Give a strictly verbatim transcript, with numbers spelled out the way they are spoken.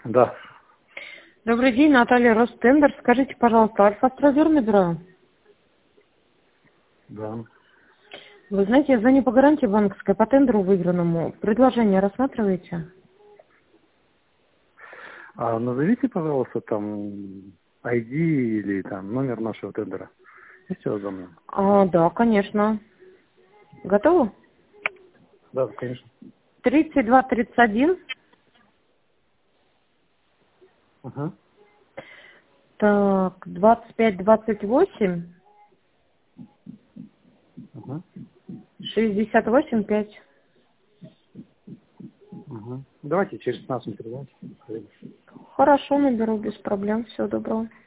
Да. Добрый день, Наталья Ростендер. Скажите, пожалуйста, Альфа-Стразер набираю? Да. Вы знаете, я звоню по гарантии банковской, по тендеру выигранному. Предложение рассматриваете? А назовите, пожалуйста, там ай ди или там номер нашего тендера. Есть у вас данные? А, да, конечно. Готовы? Да, конечно. тридцать два тридцать один. Ага. Так, двадцать пять двадцать восемь. Ага. шестьдесят восемь пять. Ага. Давайте через пятнадцать минут перезвоните. Хорошо, наберу без проблем. Всего доброго.